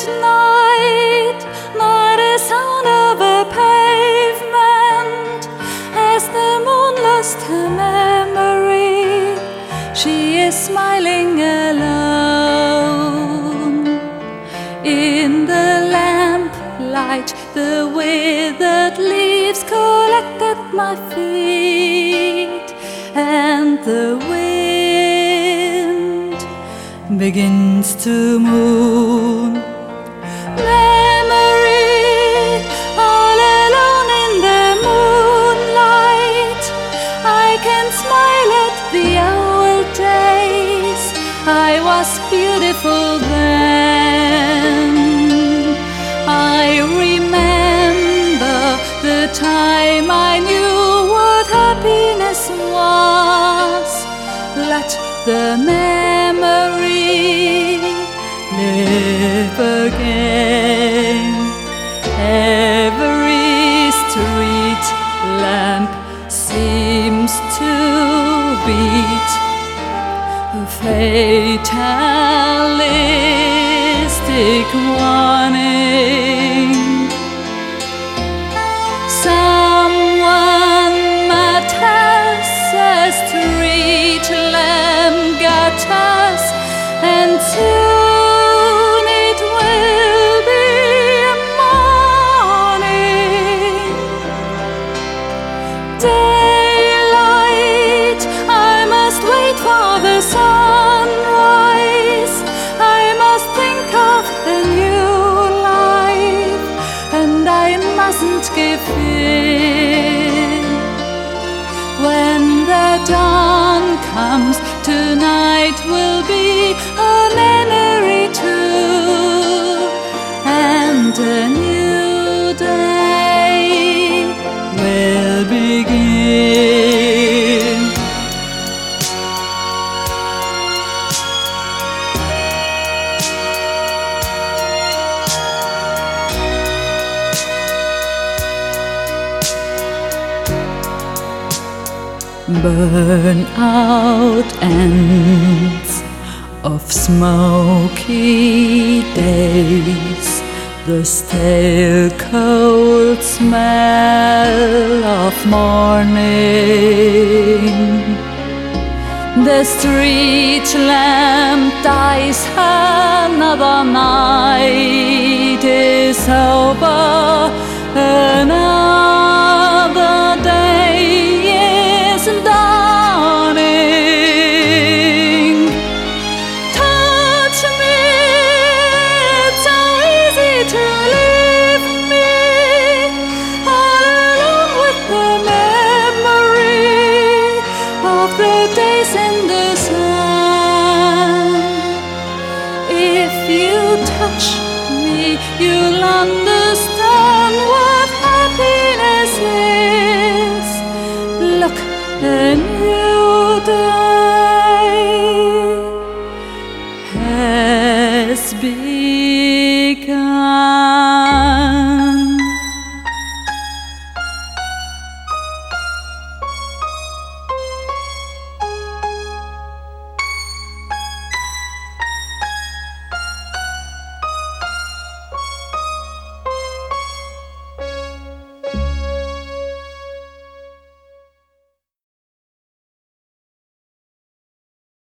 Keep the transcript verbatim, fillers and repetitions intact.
night, not a sound of a pavement, as the moon lost her memory. She is smiling alone. In the lamplight, the withered leaves collect at my feet, and the wind begins to moon. Memory, all alone in the moonlight, I can smile at the old days. I was beautiful then. I remember the time I knew what happiness was. Let the memory live again. Every street lamp seems to beat a fatalistic warning. Someone might has a street lamp got us, and soon it will be morning. Daylight, I must wait for the sunrise. I must think of a new life, and I mustn't give in. When the dawn comes, tonight will be a memory too, and a new day will begin. Burn out ends of smoky days, the stale cold smell of morning. The street lamp dies, another night is over, another day is dawning. Touch me, it's so easy to leave me all alone with the memory of the days in the sun. If you touch me, you'll understand